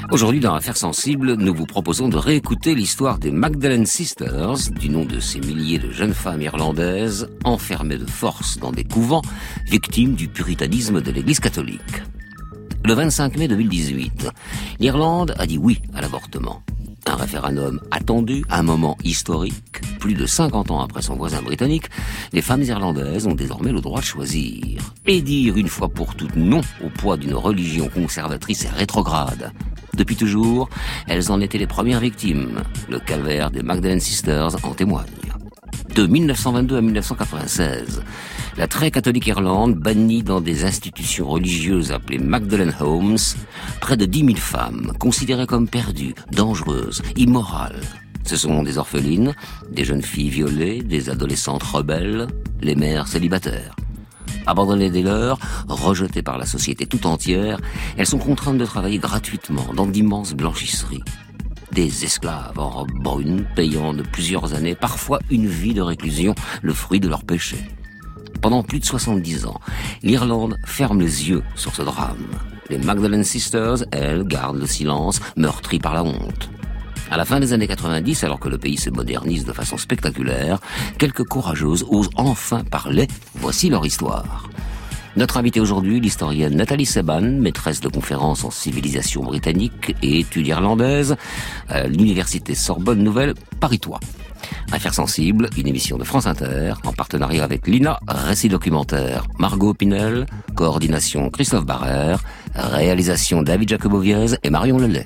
Aujourd'hui, dans Affaires sensibles, nous vous proposons de réécouter l'histoire des Magdalen Sisters, du nom de ces milliers de jeunes femmes irlandaises enfermées de force dans des couvents, victimes du puritanisme de l'Église catholique. Le 25 mai 2018, l'Irlande a dit oui à l'avortement. Un référendum attendu, un moment historique. Plus de 50 ans après son voisin britannique, les femmes irlandaises ont désormais le droit de choisir. Et dire une fois pour toutes non au poids d'une religion conservatrice et rétrograde. Depuis toujours, elles en étaient les premières victimes. Le calvaire des Magdalen Sisters en témoigne. De 1922 à 1996, la très catholique Irlande bannit dans des institutions religieuses appelées Magdalen Homes près de 10 000 femmes, considérées comme perdues, dangereuses, immorales. Ce sont des orphelines, des jeunes filles violées, des adolescentes rebelles, les mères célibataires. Abandonnées dès lors, rejetées par la société tout entière, elles sont contraintes de travailler gratuitement dans d'immenses blanchisseries. Des esclaves en robe brune, payant de plusieurs années, parfois une vie de réclusion, le fruit de leur péché. Pendant plus de 70 ans, l'Irlande ferme les yeux sur ce drame. Les Magdalen Sisters, elles, gardent le silence, meurtries par la honte. À la fin des années 90, alors que le pays se modernise de façon spectaculaire, quelques courageuses osent enfin parler. Voici leur histoire. Notre invitée aujourd'hui, l'historienne Nathalie Seban, maîtresse de conférences en civilisation britannique et études irlandaises à l'université Sorbonne Nouvelle Paris-Troyes. Affaires sensibles, une émission de France Inter, en partenariat avec l'INA, récit documentaire Margot Pinel, coordination Christophe Barrère, réalisation David Jacoboviez et Marion Lelay.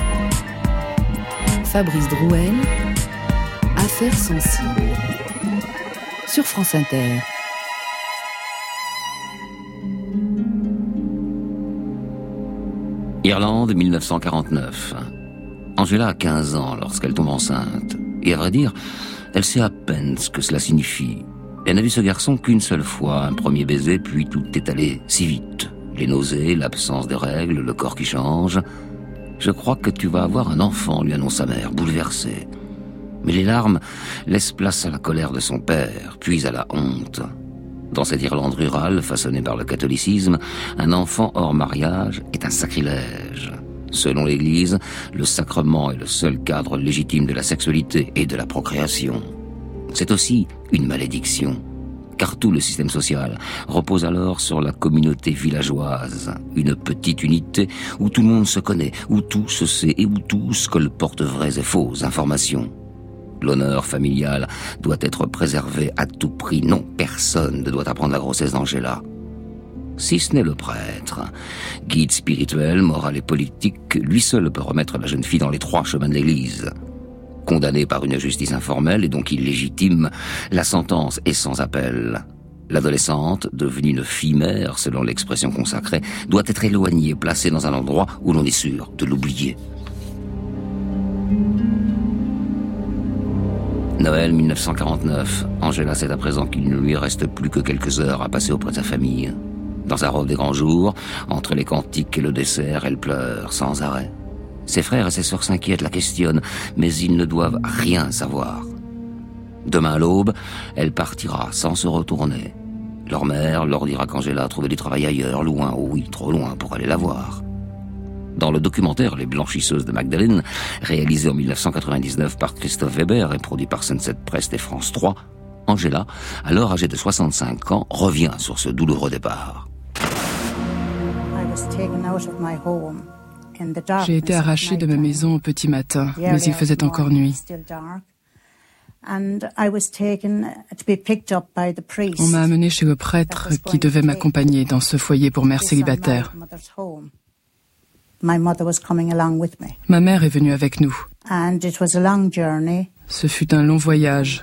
Fabrice Drouel, Affaires sensibles, sur France Inter. Irlande, 1949. Angela a 15 ans lorsqu'elle tombe enceinte. Et à vrai dire, elle sait à peine ce que cela signifie. Elle n'a vu ce garçon qu'une seule fois, un premier baiser, puis tout est allé si vite. Les nausées, l'absence de règles, le corps qui change. « Je crois que tu vas avoir un enfant », lui annonce sa mère, bouleversée. Mais les larmes laissent place à la colère de son père, puis à la honte. Dans cette Irlande rurale, façonnée par le catholicisme, un enfant hors mariage est un sacrilège. Selon l'Église, le sacrement est le seul cadre légitime de la sexualité et de la procréation. C'est aussi une malédiction, car tout le système social repose alors sur la communauté villageoise, une petite unité où tout le monde se connaît, où tout se sait et où tous colportent vraies et fausses informations. L'honneur familial doit être préservé à tout prix. Non, personne ne doit apprendre la grossesse d'Angela. Si ce n'est le prêtre, guide spirituel, moral et politique, lui seul peut remettre la jeune fille dans les trois chemins de l'Église. Condamnée par une justice informelle et donc illégitime, la sentence est sans appel. L'adolescente, devenue une fille-mère selon l'expression consacrée, doit être éloignée, placée dans un endroit où l'on est sûr de l'oublier. Noël 1949. Angela sait à présent qu'il ne lui reste plus que quelques heures à passer auprès de sa famille. Dans sa robe des grands jours, entre les cantiques et le dessert, elle pleure sans arrêt. Ses frères et ses sœurs s'inquiètent, la questionnent, mais ils ne doivent rien savoir. Demain à l'aube, elle partira sans se retourner. Leur mère leur dira qu'Angela a trouvé du travail ailleurs, loin, oh oui, trop loin pour aller la voir. Dans le documentaire Les Blanchisseuses de Magdalen, réalisé en 1999 par Christophe Weber et produit par Sunset Press et France 3, Angela, alors âgée de 65 ans, revient sur ce douloureux départ. J'ai été arrachée de ma maison au petit matin, mais il faisait encore nuit. On m'a amenée chez le prêtre qui devait m'accompagner dans ce foyer pour mères célibataires. Ma mère est venue avec nous. Ce fut un long voyage.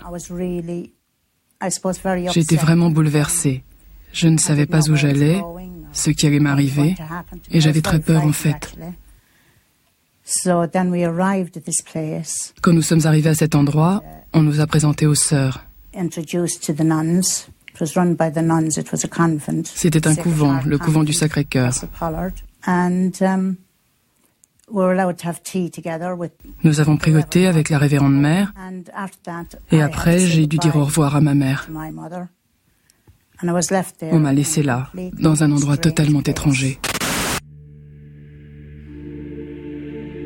J'étais vraiment bouleversée. Je ne savais pas où j'allais, ce qui allait m'arriver, et j'avais très peur en fait. Quand nous sommes arrivés à cet endroit, on nous a présenté aux sœurs. C'était un couvent, le couvent du Sacré-Cœur. Nous avons pris le thé avec la révérende mère, et après, j'ai dû dire au revoir à ma mère. On m'a laissé là, dans un endroit totalement étranger.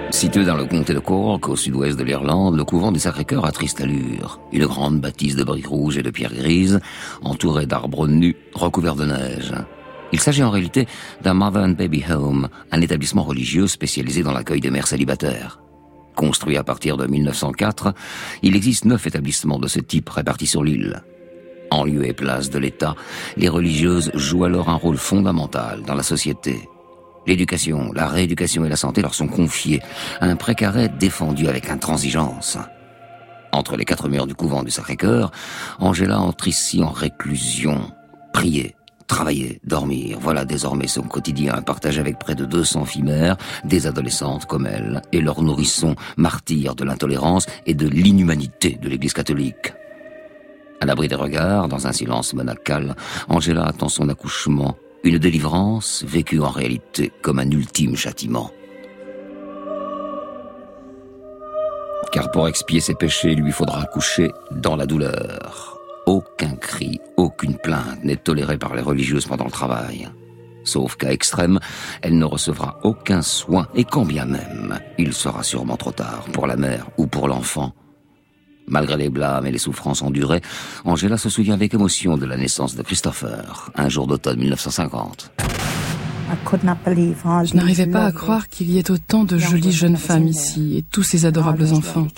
Situé dans le comté de Cork, au sud-ouest de l'Irlande, le couvent du Sacré-Cœur a triste allure. Une grande bâtisse de briques rouges et de pierres grises, entourée d'arbres nus, recouverts de neige. Il s'agit en réalité d'un Mother and Baby Home, un établissement religieux spécialisé dans l'accueil des mères célibataires. Construit à partir de 1904, il existe 9 établissements de ce type répartis sur l'île. En lieu et place de l'État, les religieuses jouent alors un rôle fondamental dans la société. L'éducation, la rééducation et la santé leur sont confiées, un précaré défendu avec intransigeance. Entre les 4 murs du couvent du Sacré-Cœur, Angela entre ici en réclusion. Prier, travailler, dormir, voilà désormais son quotidien, partagé avec près de 200 filles mères, des adolescentes comme elle, et leurs nourrissons, martyrs de l'intolérance et de l'inhumanité de l'Église catholique. À l'abri des regards, dans un silence monacal, Angela attend son accouchement, une délivrance vécue en réalité comme un ultime châtiment. Car pour expier ses péchés, il lui faudra accoucher dans la douleur. Aucun cri, aucune plainte n'est tolérée par les religieuses pendant le travail. Sauf cas extrême, elle ne recevra aucun soin, et quand bien même, il sera sûrement trop tard pour la mère ou pour l'enfant. Malgré les blâmes et les souffrances endurées, Angela se souvient avec émotion de la naissance de Christopher, un jour d'automne 1950. Je n'arrivais pas à croire qu'il y ait autant de jolies jeunes femmes ici et tous ces adorables enfants.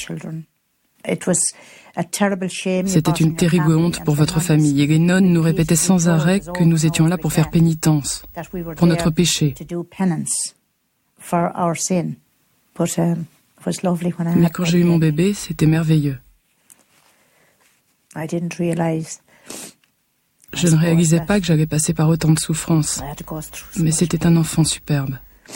C'était une terrible honte pour votre famille et les nonnes nous répétaient sans arrêt que nous étions là pour faire pénitence, pour notre péché. Mais quand j'ai eu mon bébé, c'était merveilleux. Je ne réalisais pas que j'allais passer par autant de souffrances, mais c'était un enfant superbe.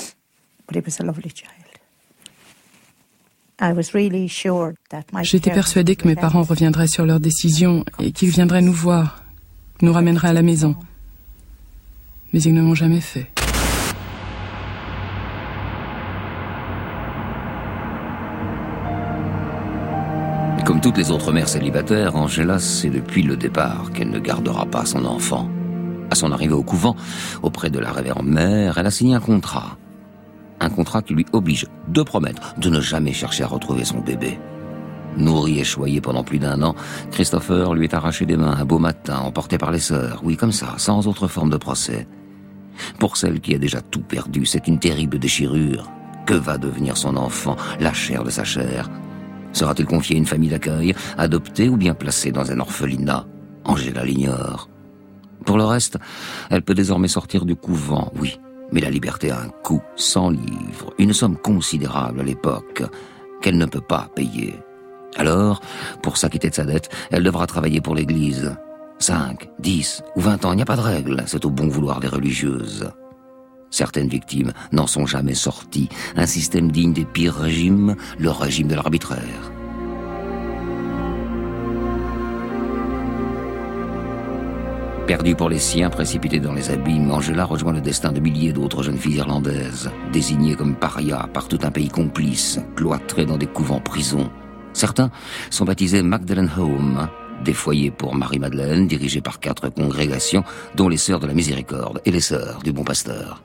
J'étais persuadée que mes parents reviendraient sur leur décision et qu'ils viendraient nous voir, nous ramèneraient à la maison. Mais ils ne l'ont jamais fait. Comme toutes les autres mères célibataires, Angela sait depuis le départ qu'elle ne gardera pas son enfant. À son arrivée au couvent, auprès de la révérende mère, elle a signé un contrat. Un contrat qui lui oblige de promettre de ne jamais chercher à retrouver son bébé. Nourri et choyé pendant plus d'1 an, Christopher lui est arraché des mains un beau matin, emporté par les sœurs. Oui, comme ça, sans autre forme de procès. Pour celle qui a déjà tout perdu, c'est une terrible déchirure. Que va devenir son enfant, la chair de sa chair ? Sera-t-il confié à une famille d'accueil, adopté ou bien placé dans un orphelinat ? Angela l'ignore. Pour le reste, elle peut désormais sortir du couvent, oui, mais la liberté a un coût, 100 livres, une somme considérable à l'époque, qu'elle ne peut pas payer. Alors, pour s'acquitter de sa dette, elle devra travailler pour l'église. 5, 10 ou 20 ans, il n'y a pas de règle, c'est au bon vouloir des religieuses. Certaines victimes n'en sont jamais sorties. Un système digne des pires régimes, le régime de l'arbitraire. Perdue pour les siens, précipitée dans les abîmes, Angela rejoint le destin de milliers d'autres jeunes filles irlandaises, désignées comme parias par tout un pays complice, cloîtrées dans des couvents-prisons. Certains sont baptisés Magdalen Home, des foyers pour Marie-Madeleine, dirigés par 4 congrégations, dont les Sœurs de la Miséricorde et les Sœurs du Bon Pasteur.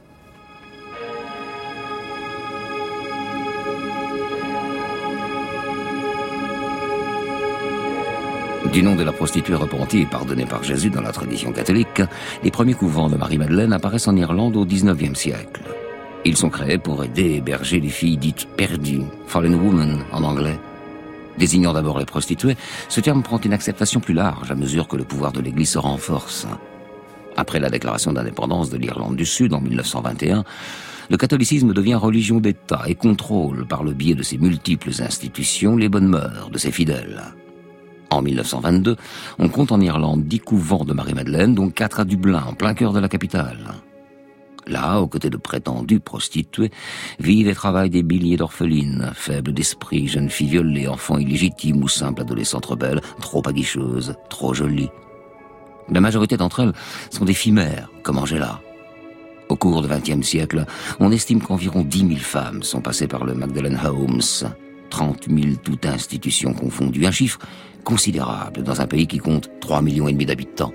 Du nom de la prostituée repentie et pardonnée par Jésus dans la tradition catholique, les premiers couvents de Marie-Madeleine apparaissent en Irlande au XIXe siècle. Ils sont créés pour aider et héberger les filles dites perdues, fallen women en anglais. Désignant d'abord les prostituées, ce terme prend une acceptation plus large à mesure que le pouvoir de l'Église se renforce. Après la déclaration d'indépendance de l'Irlande du Sud en 1921, le catholicisme devient religion d'État et contrôle par le biais de ses multiples institutions les bonnes mœurs de ses fidèles. En 1922, on compte en Irlande 10 couvents de Marie-Madeleine, dont 4 à Dublin, en plein cœur de la capitale. Là, aux côtés de prétendues prostituées, vivent et travaillent des milliers d'orphelines, faibles d'esprit, jeunes filles violées, enfants illégitimes ou simples adolescentes rebelles, trop aguicheuses, trop jolies. La majorité d'entre elles sont des filles mères, comme Angela. Au cours du XXe siècle, on estime qu'environ 10 000 femmes sont passées par le Magdalen Homes, 30 000 toutes institutions confondues, un chiffre considérable dans un pays qui compte 3,5 millions d'habitants.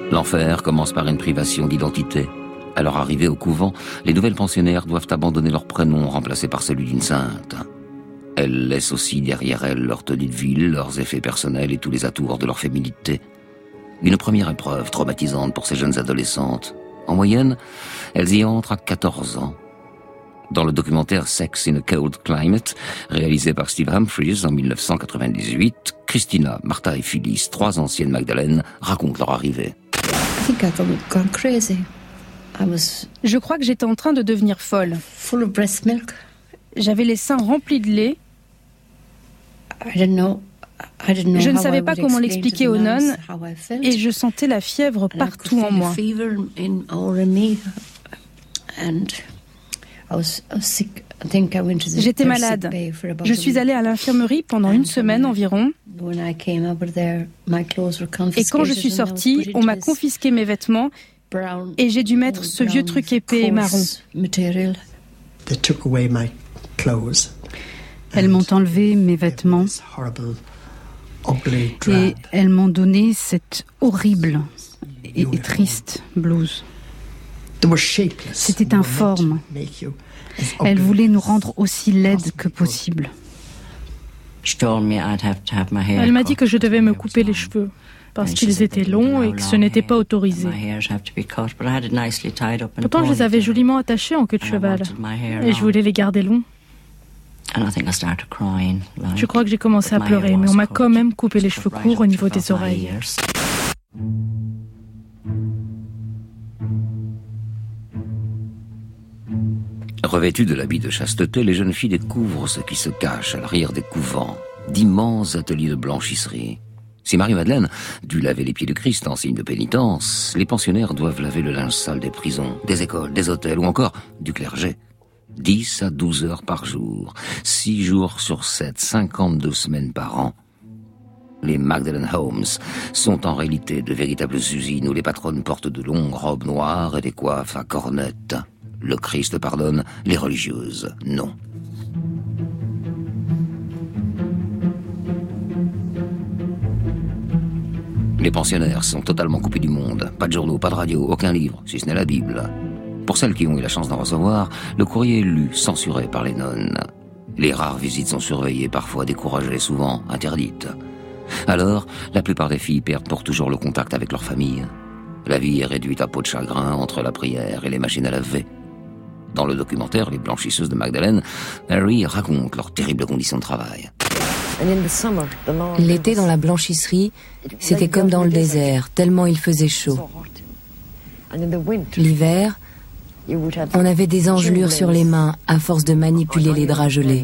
L'enfer commence par une privation d'identité. À leur arrivée au couvent, les nouvelles pensionnaires doivent abandonner leur prénom remplacé par celui d'une sainte. Elles laissent aussi derrière elles leur tenue de ville, leurs effets personnels et tous les atours de leur féminité. Une première épreuve traumatisante pour ces jeunes adolescentes. En moyenne, elles y entrent à 14 ans. Dans le documentaire Sex in a Cold Climate, réalisé par Steve Humphries en 1998, Christina, Martha et Phyllis, 3 anciennes Magdalene, racontent leur arrivée. Je crois que j'étais en train de devenir folle. J'avais les seins remplis de lait. Je ne savais pas comment l'expliquer aux nonnes et je sentais la fièvre partout en moi. J'étais malade. Je suis allée à l'infirmerie pendant 1 semaine environ. Et quand je suis sortie, on m'a confisqué mes vêtements et j'ai dû mettre ce vieux truc épais et marron. Elles m'ont enlevé mes vêtements et elles m'ont donné cette horrible et triste blouse. C'était informe. Elle voulait nous rendre aussi laides que possible. Elle m'a dit que je devais me couper les cheveux parce qu'ils étaient longs et que ce n'était pas autorisé. Pourtant, je les avais joliment attachés en queue de cheval et je voulais les garder longs. Je crois que j'ai commencé à pleurer, mais on m'a quand même coupé les cheveux courts au niveau des oreilles. Revêtues de l'habit de chasteté, les jeunes filles découvrent ce qui se cache à l'arrière des couvents, d'immenses ateliers de blanchisserie. Si Marie-Madeleine dut laver les pieds du Christ en signe de pénitence, les pensionnaires doivent laver le linge sale des prisons, des écoles, des hôtels ou encore du clergé. 10 à 12 heures par jour, 6 jours sur 7, 52 semaines par an. Les Magdalene Homes sont en réalité de véritables usines où les patronnes portent de longues robes noires et des coiffes à cornettes. Le Christ pardonne, les religieuses, non. Les pensionnaires sont totalement coupés du monde. Pas de journaux, pas de radio, aucun livre, si ce n'est la Bible. Pour celles qui ont eu la chance d'en recevoir, le courrier est lu, censuré par les nonnes. Les rares visites sont surveillées, parfois découragées, souvent interdites. Alors, la plupart des filles perdent pour toujours le contact avec leur famille. La vie est réduite à peau de chagrin entre la prière et les machines à laver. Dans le documentaire Les blanchisseuses de Magdalene, Mary raconte leurs terribles conditions de travail. L'été dans la blanchisserie, c'était comme dans le désert, tellement il faisait chaud. L'hiver, on avait des engelures sur les mains à force de manipuler les draps gelés.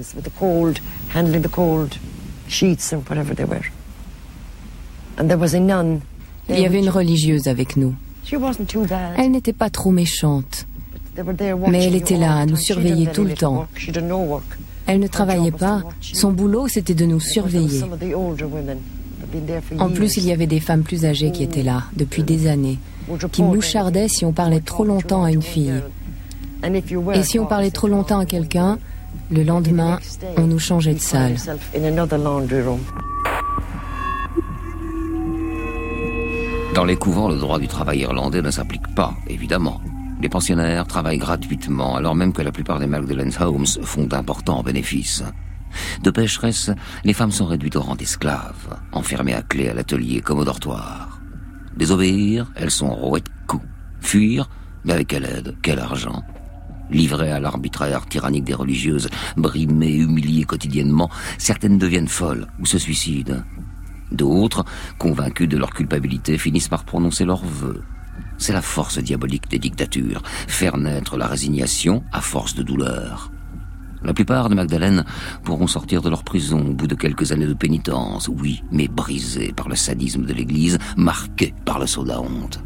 Il y avait une religieuse avec nous. Elle n'était pas trop méchante, mais elle était là à nous surveiller tout le temps. Elle ne travaillait pas, son boulot c'était de nous surveiller. En plus, il y avait des femmes plus âgées qui étaient là, depuis des années, qui mouchardaient si on parlait trop longtemps à une fille. Et si on parlait trop longtemps à quelqu'un, le lendemain, on nous changeait de salle. Dans les couvents, le droit du travail irlandais ne s'applique pas, évidemment. Les pensionnaires travaillent gratuitement, alors même que la plupart des Magdalene Homes font d'importants bénéfices. De pécheresses, les femmes sont réduites au rang d'esclaves, enfermées à clé à l'atelier comme au dortoir. Désobéir, elles sont rouées de coups. Fuir, mais avec quelle aide, quel argent? Livrées à l'arbitraire tyrannique des religieuses, brimées, humiliées quotidiennement, certaines deviennent folles ou se suicident. D'autres, convaincus de leur culpabilité, finissent par prononcer leurs vœux. C'est la force diabolique des dictatures, faire naître la résignation à force de douleur. La plupart de Magdalene pourront sortir de leur prison au bout de quelques années de pénitence, oui, mais brisées par le sadisme de l'Église, marquées par le sceau de la honte.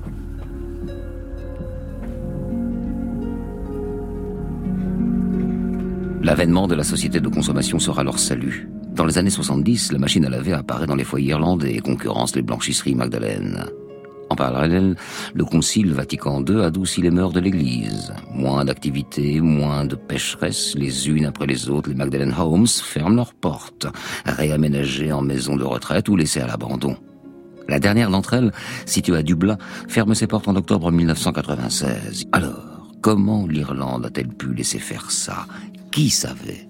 L'avènement de la société de consommation sera leur salut. Dans les années 70, la machine à laver apparaît dans les foyers irlandais et concurrence les blanchisseries Magdalene. En parallèle, le Concile Vatican II adoucit les mœurs de l'Église. Moins d'activités, moins de pécheresses, les unes après les autres, les Magdalene Homes ferment leurs portes, réaménagées en maisons de retraite ou laissées à l'abandon. La dernière d'entre elles, située à Dublin, ferme ses portes en octobre 1996. Alors, comment l'Irlande a-t-elle pu laisser faire ça? Qui savait?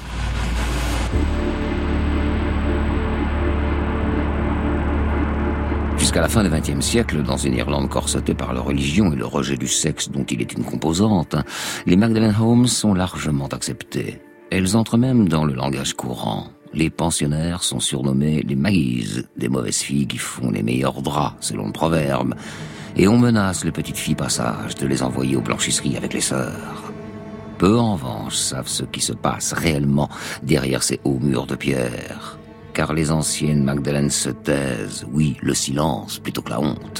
Jusqu'à la fin du XXe siècle, dans une Irlande corsetée par la religion et le rejet du sexe dont il est une composante, les Magdalene Homes sont largement acceptées. Elles entrent même dans le langage courant. Les pensionnaires sont surnommés les Maggies, des mauvaises filles qui font les meilleurs draps, selon le proverbe. Et on menace les petites filles passage de les envoyer aux blanchisseries avec les sœurs. Peu en revanche savent ce qui se passe réellement derrière ces hauts murs de pierre. Car les anciennes Magdalene se taisent, oui, le silence plutôt que la honte.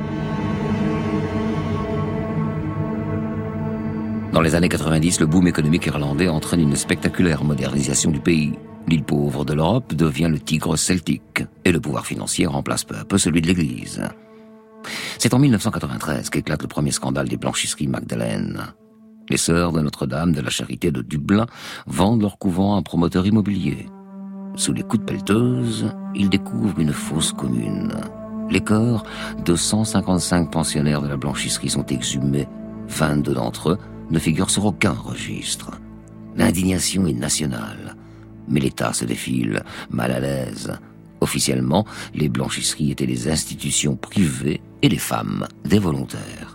Dans les années 90, le boom économique irlandais entraîne une spectaculaire modernisation du pays. L'île pauvre de l'Europe devient le tigre celtique, et le pouvoir financier remplace peu à peu celui de l'Église. C'est en 1993 qu'éclate le premier scandale des blanchisseries Magdalene. Les sœurs de Notre-Dame de la Charité de Dublin vendent leur couvent à un promoteur immobilier. Sous les coups de pelleteuse, ils découvrent une fosse commune. Les corps de 155 pensionnaires de la blanchisserie sont exhumés. 22 d'entre eux ne figurent sur aucun registre. L'indignation est nationale. Mais l'État se défile, mal à l'aise. Officiellement, les blanchisseries étaient des institutions privées et les femmes des volontaires.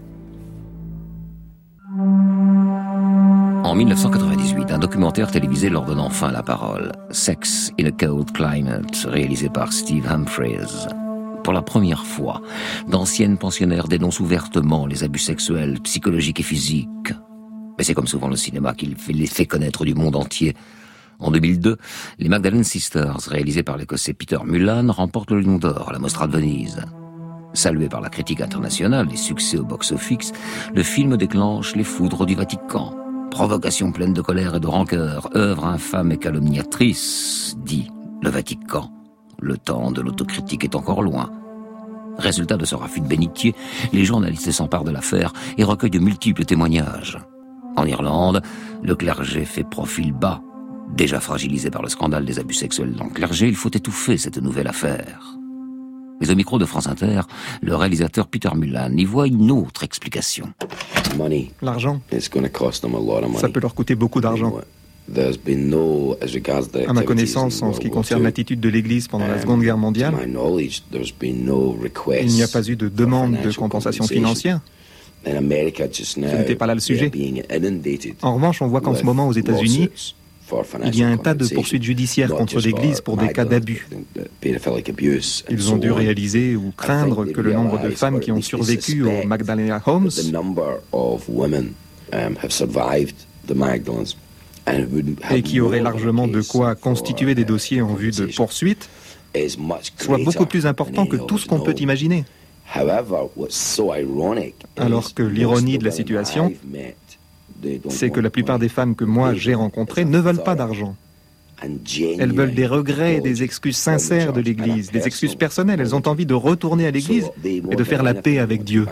En 1998, un documentaire télévisé leur donne enfin la parole. Sex in a Cold Climate, réalisé par Steve Humphries. Pour la première fois, d'anciennes pensionnaires dénoncent ouvertement les abus sexuels, psychologiques et physiques. Mais c'est comme souvent le cinéma qui les fait connaître du monde entier. En 2002, les Magdalene Sisters, réalisés par l'Écossais Peter Mullan, remportent le Lion d'Or à la Mostra de Venise. Salué par la critique internationale et succès au box-office, le film déclenche les foudres du Vatican. Provocation pleine de colère et de rancœur, œuvre infâme et calomniatrice, dit le Vatican. Le temps de l'autocritique est encore loin. Résultat de ce raffut de bénitier, les journalistes s'emparent de l'affaire et recueillent de multiples témoignages. En Irlande, le clergé fait profil bas. Déjà fragilisé par le scandale des abus sexuels dans le clergé, il faut étouffer cette nouvelle affaire. Mais au micro de France Inter, le réalisateur Peter Mullan y voit une autre explication. L'argent, ça peut leur coûter beaucoup d'argent. À ma connaissance, en ce qui concerne l'attitude de l'Église pendant la Seconde Guerre mondiale, il n'y a pas eu de demande de compensation financière. Ce n'était pas là le sujet. En revanche, on voit qu'en ce moment aux États-Unis, il y a un tas de poursuites judiciaires contre l'Église pour des cas d'abus. Ils ont dû réaliser ou craindre que le nombre de femmes qui ont survécu aux Magdalene Homes et qui auraient largement de quoi constituer des dossiers en vue de poursuites soit beaucoup plus important que tout ce qu'on peut imaginer. Alors que l'ironie de la situation, c'est que la plupart des femmes que moi j'ai rencontrées ne veulent pas d'argent. Elles veulent des regrets et des excuses sincères de l'Église, des excuses personnelles. Elles ont envie de retourner à l'Église et de faire la paix avec Dieu.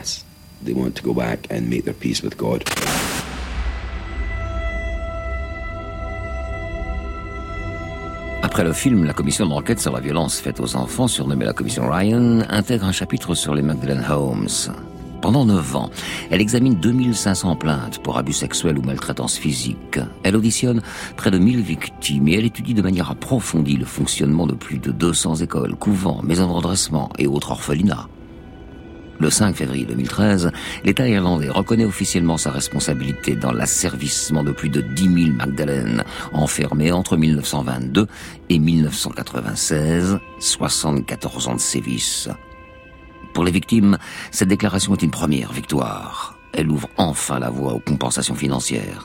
Après le film, la commission d'enquête sur la violence faite aux enfants, surnommée la commission Ryan, intègre un chapitre sur les Magdalene Homes. Pendant 9 ans, elle examine 2500 plaintes pour abus sexuels ou maltraitance physique. Elle auditionne près de 1000 victimes et elle étudie de manière approfondie le fonctionnement de plus de 200 écoles, couvents, maisons de redressement et autres orphelinats. Le 5 février 2013, l'État irlandais reconnaît officiellement sa responsabilité dans l'asservissement de plus de 10 000 Magdalene, enfermées entre 1922 et 1996, 74 ans de sévices. Pour les victimes, cette déclaration est une première victoire. Elle ouvre enfin la voie aux compensations financières.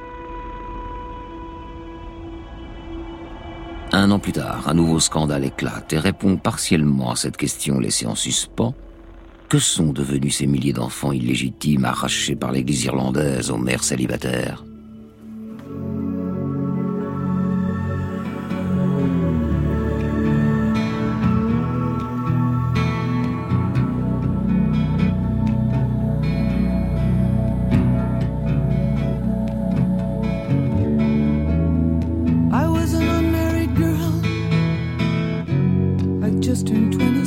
Un an plus tard, un nouveau scandale éclate et répond partiellement à cette question laissée en suspens. Que sont devenus ces milliers d'enfants illégitimes arrachés par l'Église irlandaise aux mères célibataires ? I was an unmarried girl. I just turned 20.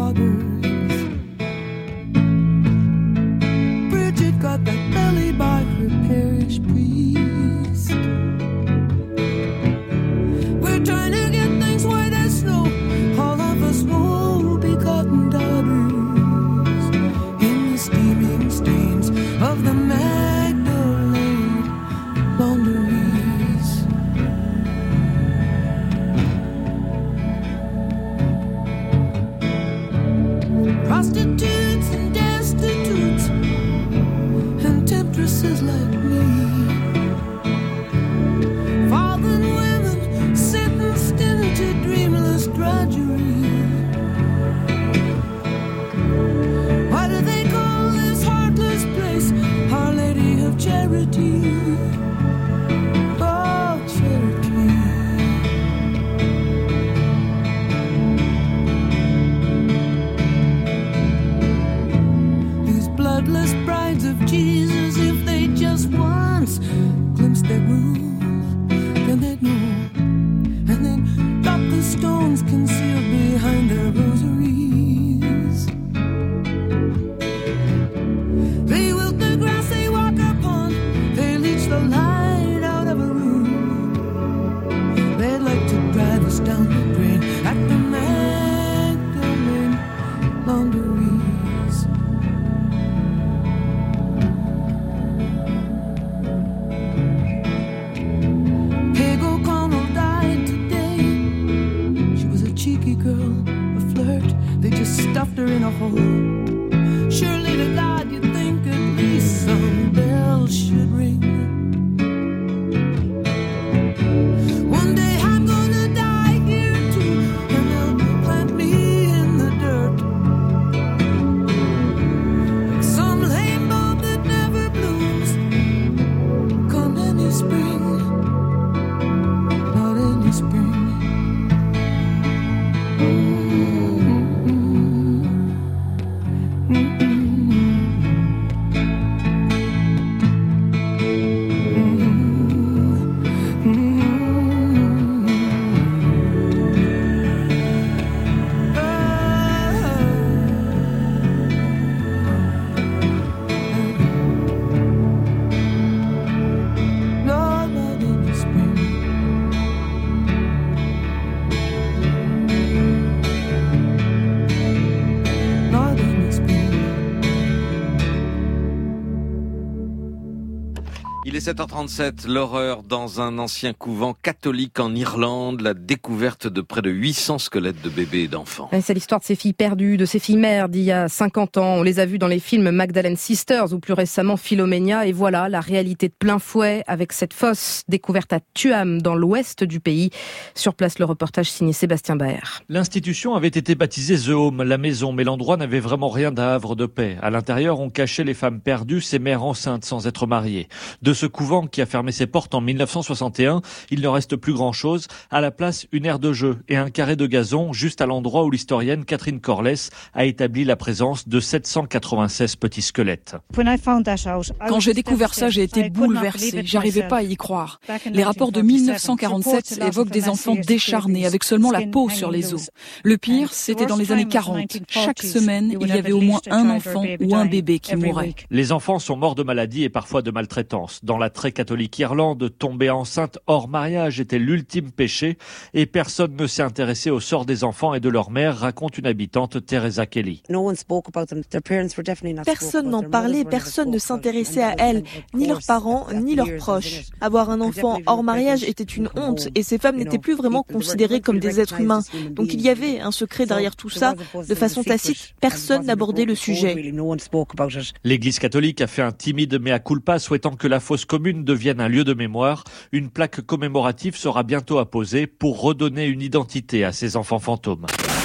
Il est 7h37, l'horreur dans un ancien couvent catholique en Irlande, la découverte de près de 800 squelettes de bébés et d'enfants. C'est l'histoire de ces filles perdues, de ces filles mères d'il y a 50 ans. On les a vues dans les films Magdalene Sisters ou plus récemment Philomenia. Et voilà la réalité de plein fouet avec cette fosse découverte à Tuam dans l'ouest du pays. Sur place, le reportage signé Sébastien Baer. L'institution avait été baptisée The Home, la maison, mais l'endroit n'avait vraiment rien d'un havre de paix. À l'intérieur, on cachait les femmes perdues, ces mères enceintes sans être mariées. De ce couvent qui a fermé ses portes en 1961, il ne reste plus grand-chose. À la place, une aire de jeu et un carré de gazon, juste à l'endroit où l'historienne Catherine Corless a établi la présence de 796 petits squelettes. Quand j'ai découvert ça, j'ai été bouleversée. J'arrivais pas à y croire. Les rapports de 1947 évoquent des enfants décharnés avec seulement la peau sur les os. Le pire, c'était dans les années 40. Chaque semaine, il y avait au moins un enfant ou un bébé qui mourait. Les enfants sont morts de maladie et parfois de maltraitance. Dans la très catholique Irlande, tomber enceinte hors mariage était l'ultime péché et personne ne s'est intéressé au sort des enfants et de leur mère, raconte une habitante, Teresa Kelly. Personne n'en parlait, personne ne s'intéressait à elles, ni leurs parents, ni leurs proches. Avoir un enfant hors mariage était une honte et ces femmes n'étaient plus vraiment considérées comme des êtres humains. Donc il y avait un secret derrière tout ça. De façon tacite, personne n'abordait le sujet. L'Église catholique a fait un timide mea culpa, souhaitant que la fosse commune devienne un lieu de mémoire. Une plaque commémorative sera bientôt apposée pour redonner une identité à ces enfants fantômes.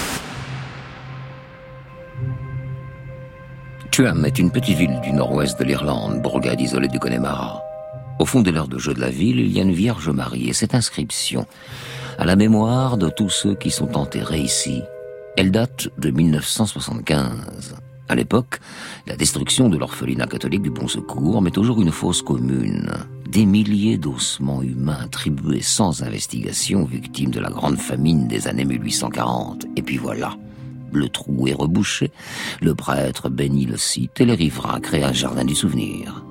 Tuam est une petite ville du nord-ouest de l'Irlande, bourgade isolée du Connemara. Au fond de l'aire de jeu de la ville, il y a une Vierge Marie et cette inscription, à la mémoire de tous ceux qui sont enterrés ici. Elle date de 1975. À l'époque, la destruction de l'orphelinat catholique du Bon Secours met au jour une fosse commune. Des milliers d'ossements humains attribués sans investigation, victimes de la grande famine des années 1840. Et puis voilà, Le trou est rebouché, le prêtre bénit le site et les riverains créent un jardin du souvenir.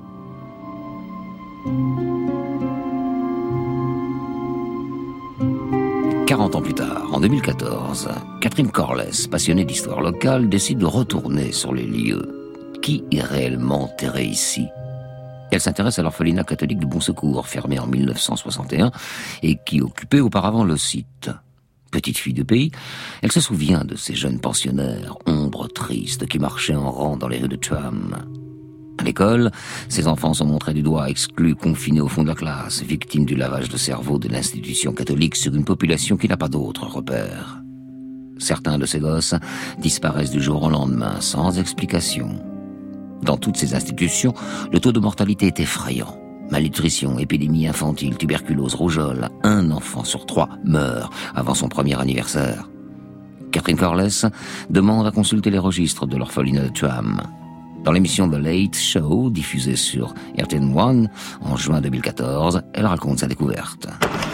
« 40 ans plus tard, en 2014, Catherine Corless, passionnée d'histoire locale, décide de retourner sur les lieux. Qui est réellement enterré ici ? Elle s'intéresse à l'orphelinat catholique du Bon Secours, fermé en 1961, et qui occupait auparavant le site. Petite fille de pays, elle se souvient de ces jeunes pensionnaires, ombres tristes, qui marchaient en rang dans les rues de Tuam. À l'école, ces enfants sont montrés du doigt, exclus, confinés au fond de la classe, victimes du lavage de cerveau de l'institution catholique sur une population qui n'a pas d'autres repères. Certains de ces gosses disparaissent du jour au lendemain, sans explication. Dans toutes ces institutions, le taux de mortalité est effrayant. Malnutrition, épidémie infantile, tuberculose, rougeole. 1 enfant sur 3 meurt avant son premier anniversaire. Catherine Corless demande à consulter les registres de l'orphelinat de Tuam. Dans l'émission The Late Show, diffusée sur RTN1 en juin 2014, elle raconte sa découverte.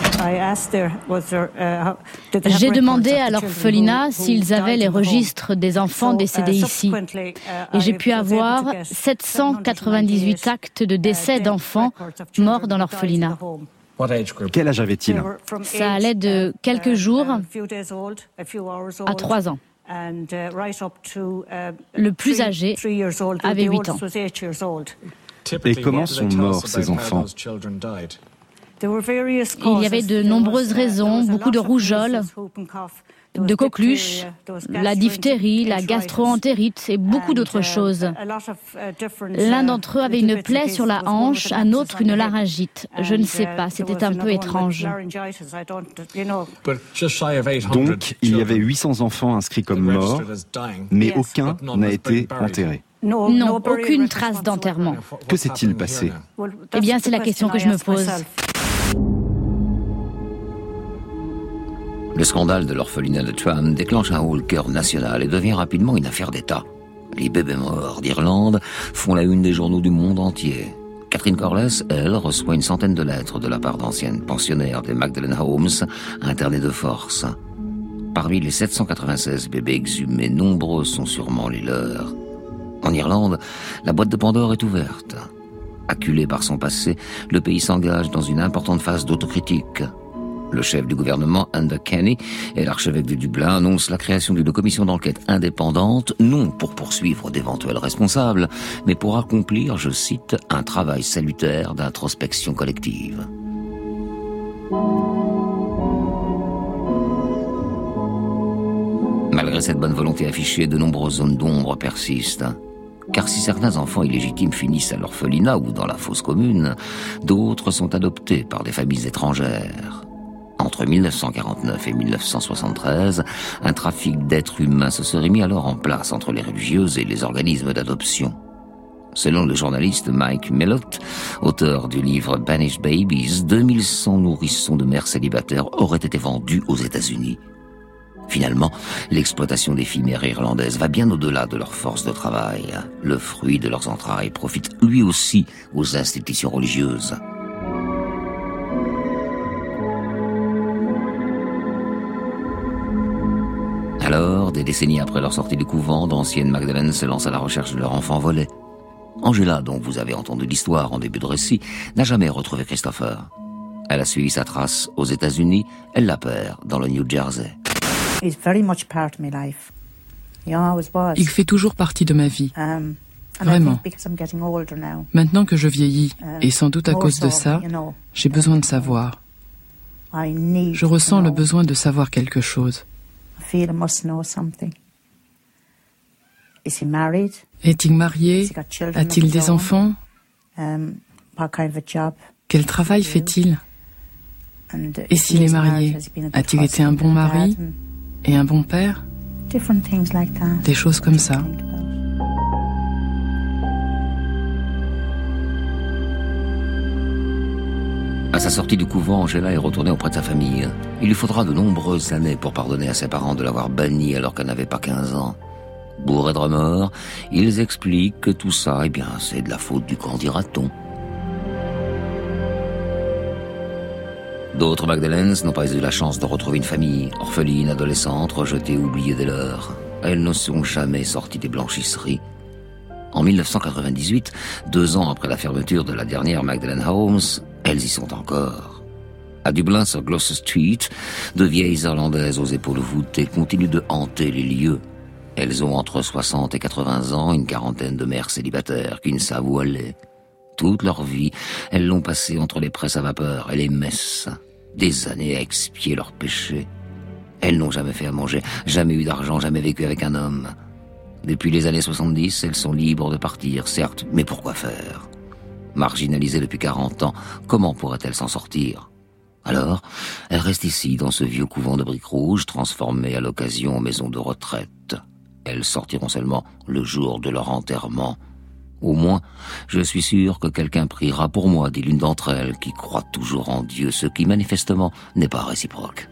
J'ai demandé à l'orphelinat s'ils avaient les registres des enfants décédés ici. Et j'ai pu avoir 798 actes de décès d'enfants morts dans l'orphelinat. Quel âge avait-il ? Ça allait de quelques jours à 3 ans. Le plus âgé avait 8 ans. Et comment sont morts ces enfants ? Il y avait de nombreuses raisons, beaucoup de rougeole, de coqueluche, la diphtérie, la gastro-entérite et beaucoup d'autres choses. L'un d'entre eux avait une plaie sur la hanche, un autre une laryngite. Je ne sais pas, c'était un peu étrange. Donc, il y avait 800 enfants inscrits comme morts, mais aucun n'a été enterré. Non, aucune trace d'enterrement. Que s'est-il passé ? Eh bien, c'est la question que je me pose. Le scandale de l'orphelinat de Tuam déclenche un haut-le-cœur national et devient rapidement une affaire d'État. Les bébés morts d'Irlande font la une des journaux du monde entier. Catherine Corless, elle, reçoit une centaine de lettres de la part d'anciennes pensionnaires des Magdalen Homes, internées de force. Parmi les 796 bébés exhumés, nombreux sont sûrement les leurs. En Irlande, la boîte de Pandore est ouverte. Acculé par son passé, le pays s'engage dans une importante phase d'autocritique. Le chef du gouvernement, Enda Kenny, et l'archevêque de Dublin annoncent la création d'une commission d'enquête indépendante, non pour poursuivre d'éventuels responsables, mais pour accomplir, je cite, un travail salutaire d'introspection collective. Malgré cette bonne volonté affichée, de nombreuses zones d'ombre persistent. Car si certains enfants illégitimes finissent à l'orphelinat ou dans la fosse commune, d'autres sont adoptés par des familles étrangères. Entre 1949 et 1973, un trafic d'êtres humains se serait mis alors en place entre les religieuses et les organismes d'adoption. Selon le journaliste Mike Mellott, auteur du livre Banished Babies, 2100 nourrissons de mères célibataires auraient été vendus aux États-Unis. Finalement, l'exploitation des filles mères irlandaises va bien au-delà de leur force de travail. Le fruit de leurs entrailles profite lui aussi aux institutions religieuses. Alors, des décennies après leur sortie du couvent, d'anciennes Magdalene se lancent à la recherche de leur enfant volé. Angela, dont vous avez entendu l'histoire en début de récit, n'a jamais retrouvé Christopher. Elle a suivi sa trace aux États-Unis, elle la perd dans le New Jersey. Il fait toujours partie de ma vie. Vraiment. Maintenant que je vieillis, et sans doute à cause de ça, j'ai besoin de savoir. Je ressens le besoin de savoir quelque chose. Est-il marié? A-t-il des enfants? Quel travail fait-il? Et s'il est marié, a-t-il été un bon mari et un bon père? Des choses comme ça. À sa sortie du couvent, Angela est retournée auprès de sa famille. Il lui faudra de nombreuses années pour pardonner à ses parents de l'avoir bannie alors qu'elle n'avait pas 15 ans. Bourrés de remords, ils expliquent que tout ça, eh bien, c'est de la faute du camp, dira-t-on. D'autres Magdalenes n'ont pas eu la chance de retrouver une famille, orpheline, adolescente, rejetée, oubliée dès lors. Elles ne sont jamais sorties des blanchisseries. En 1998, 2 ans après la fermeture de la dernière Magdalen Homes, elles y sont encore. À Dublin, sur Gloucester Street, de vieilles Irlandaises aux épaules voûtées continuent de hanter les lieux. Elles ont entre 60 et 80 ans, une quarantaine de mères célibataires qui ne savent où aller. Toute leur vie, elles l'ont passée entre les presses à vapeur et les messes. Des années à expier leurs péchés. Elles n'ont jamais fait à manger, jamais eu d'argent, jamais vécu avec un homme. Depuis les années 70, elles sont libres de partir, certes, mais pourquoi faire? Marginalisées depuis 40 ans, comment pourraient-elles s'en sortir? Alors, elles restent ici, dans ce vieux couvent de briques rouges, transformé à l'occasion en maison de retraite. Elles sortiront seulement le jour de leur enterrement. Au moins, je suis sûr que quelqu'un priera pour moi, dit l'une d'entre elles, qui croit toujours en Dieu, ce qui manifestement n'est pas réciproque.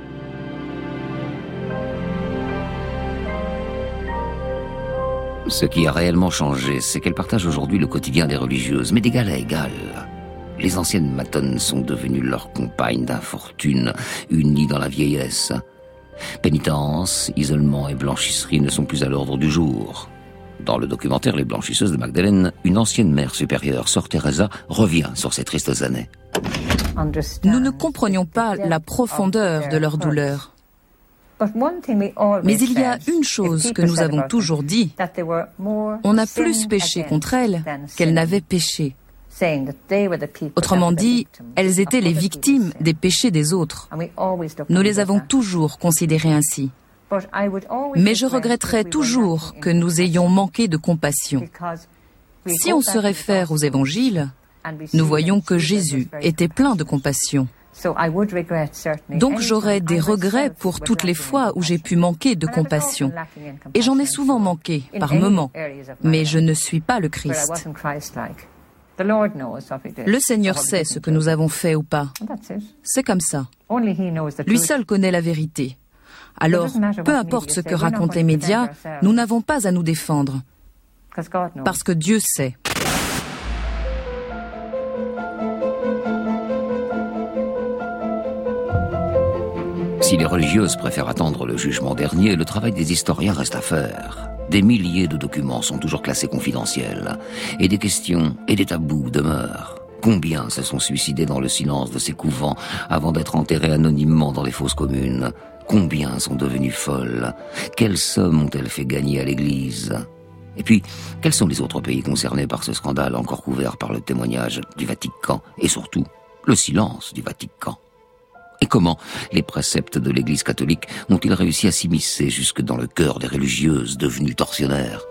Ce qui a réellement changé, c'est qu'elles partagent aujourd'hui le quotidien des religieuses, mais d'égal à égal. Les anciennes matonnes sont devenues leurs compagnes d'infortune, unies dans la vieillesse. Pénitence, isolement et blanchisserie ne sont plus à l'ordre du jour. Dans le documentaire Les Blanchisseuses de Magdalen, une ancienne mère supérieure, Sœur Teresa, revient sur ces tristes années. Nous ne comprenions pas la profondeur de leur douleur. Mais il y a une chose que nous avons toujours dit, on a plus péché contre elles qu'elles n'avaient péché. Autrement dit, elles étaient les victimes des péchés des autres. Nous les avons toujours considérées ainsi. Mais je regretterais toujours que nous ayons manqué de compassion. Si on se réfère aux évangiles, nous voyons que Jésus était plein de compassion. Donc j'aurais des regrets pour toutes les fois où j'ai pu manquer de compassion. Et j'en ai souvent manqué, par moments, mais je ne suis pas le Christ. Le Seigneur sait ce que nous avons fait ou pas. C'est comme ça. Lui seul connaît la vérité. Alors, peu importe ce que racontent les médias, nous n'avons pas à nous défendre. Parce que Dieu sait. Si les religieuses préfèrent attendre le jugement dernier, le travail des historiens reste à faire. Des milliers de documents sont toujours classés confidentiels. Et des questions et des tabous demeurent. Combien se sont suicidés dans le silence de ces couvents avant d'être enterrés anonymement dans les fosses communes? Combien sont devenues folles? Quelles sommes ont-elles fait gagner à l'Église? Et puis, quels sont les autres pays concernés par ce scandale encore couvert par le témoignage du Vatican et surtout le silence du Vatican? Et comment les préceptes de l'Église catholique ont-ils réussi à s'immiscer jusque dans le cœur des religieuses devenues tortionnaires?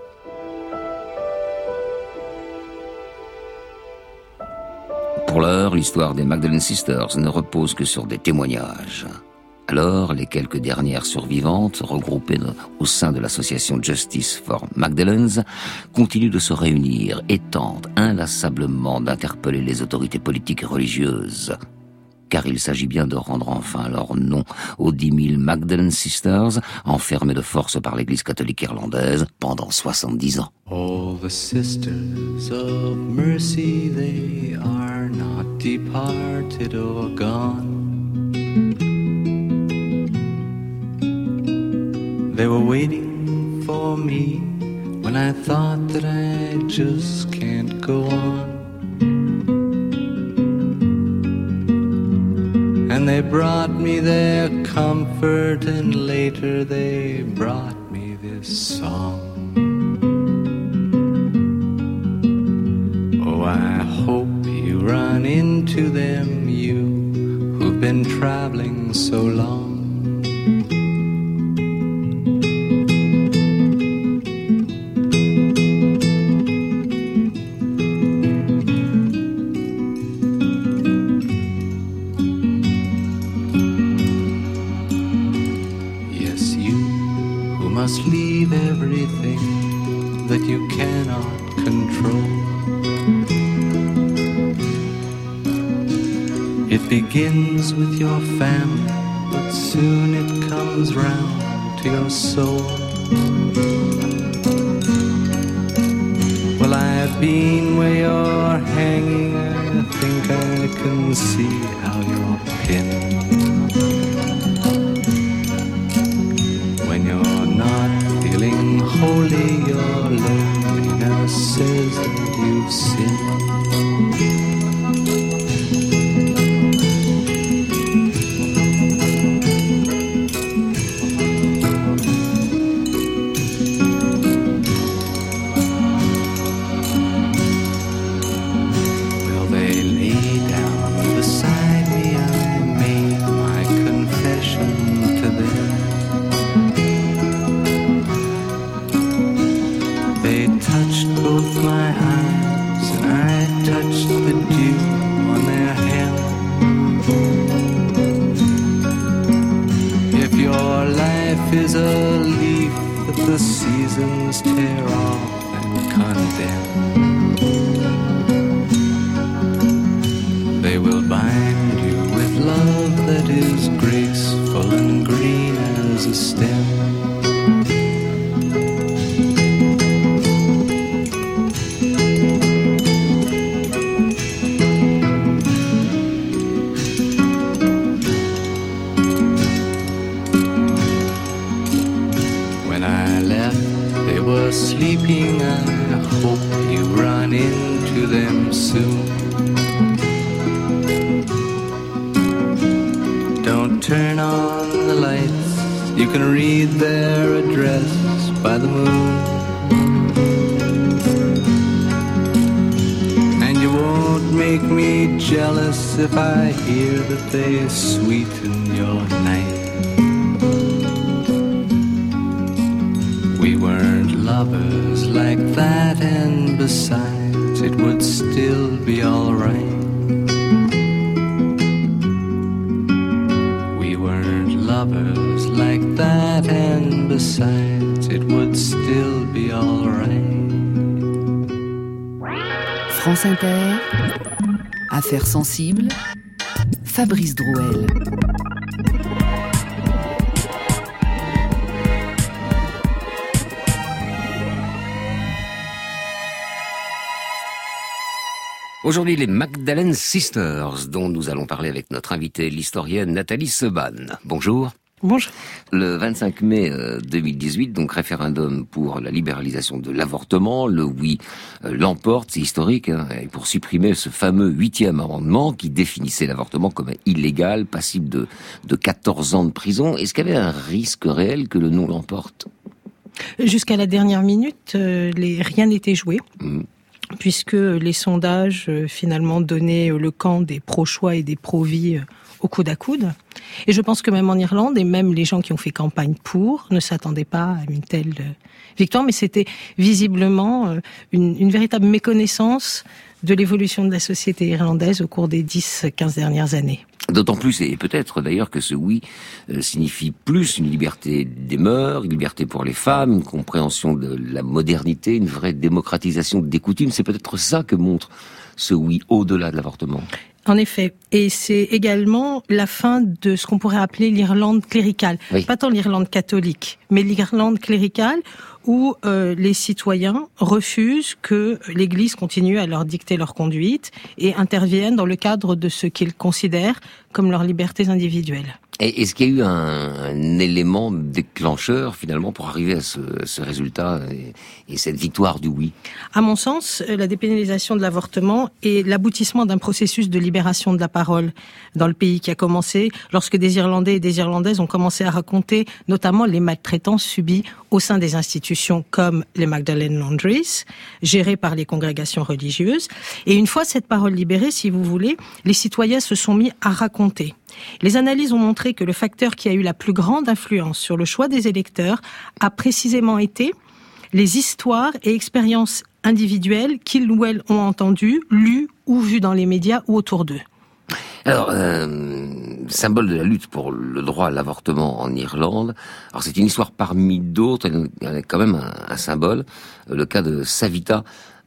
Pour l'heure, l'histoire des Magdalen Sisters ne repose que sur des témoignages. Alors, les quelques dernières survivantes, regroupées au sein de l'association Justice for Magdalens, continuent de se réunir et tentent inlassablement d'interpeller les autorités politiques et religieuses. Car il s'agit bien de rendre enfin leur nom aux 10 000 Magdalen Sisters, enfermées de force par l'Église catholique irlandaise pendant 70 ans. All the sisters of mercy, they are not departed or gone. They were waiting for me when I thought that I just can't go on. And they brought me their comfort, and later they brought me this song. Oh, I hope you run into them, you who've been traveling so long. Leave everything that you cannot control. It begins with your family, but soon it comes round to your soul. Well, I've been where you're hanging, I think I can see how you're pinned. When you're not you've sinned. Is a leaf that the seasons tear off and condemn. They will bind you with love that is graceful and green as a stem. Sleeping, I hope you run into them soon. Don't turn on the lights, you can read their address by the moon. And you won't make me jealous if I hear that they sweeten your night. We weren't lovers like that, and besides, it would still be alright. We weren't lovers like that, and besides, it would still be alright. France Inter, Affaires sensibles, Fabrice Drouel. Aujourd'hui, les Magdalene Sisters, dont nous allons parler avec notre invitée, l'historienne Nathalie Seban. Bonjour. Bonjour. Le 25 mai 2018, donc référendum pour la libéralisation de l'avortement. Le oui l'emporte, c'est historique, hein, et pour supprimer ce fameux 8e amendement qui définissait l'avortement comme illégal, passible de 14 ans de prison. Est-ce qu'il y avait un risque réel que le non l'emporte ? Jusqu'à la dernière minute, rien n'était joué. Puisque les sondages finalement donnaient le camp des pro-choix et des pro-vie au coude à coude. Et je pense que même en Irlande, et même les gens qui ont fait campagne pour, ne s'attendaient pas à une telle victoire, mais c'était visiblement une véritable méconnaissance de l'évolution de la société irlandaise au cours des 10-15 dernières années. D'autant plus, et peut-être d'ailleurs que ce oui signifie plus une liberté des mœurs, une liberté pour les femmes, une compréhension de la modernité, une vraie démocratisation des coutumes. C'est peut-être ça que montre ce oui au-delà de l'avortement. En effet, et c'est également la fin de ce qu'on pourrait appeler l'Irlande cléricale. Oui. Pas tant l'Irlande catholique, mais l'Irlande cléricale où les citoyens refusent que l'Église continue à leur dicter leur conduite et interviennent dans le cadre de ce qu'ils considèrent comme leurs libertés individuelles. Et est-ce qu'il y a eu un élément déclencheur finalement pour arriver à ce résultat et cette victoire du oui ? À mon sens, la dépénalisation de l'avortement est l'aboutissement d'un processus de libération de la parole dans le pays qui a commencé lorsque des Irlandais et des Irlandaises ont commencé à raconter notamment les maltraitances subies au sein des institutions comme les Magdalene Laundries, gérées par les congrégations religieuses. Et une fois cette parole libérée, si vous voulez, les citoyens se sont mis à raconter. Les analyses ont montré que le facteur qui a eu la plus grande influence sur le choix des électeurs a précisément été les histoires et expériences individuelles qu'ils ou elles ont entendues, lues ou vues dans les médias ou autour d'eux. Alors, symbole de la lutte pour le droit à l'avortement en Irlande. Alors, c'est une histoire parmi d'autres, il y a quand même un symbole, le cas de Savita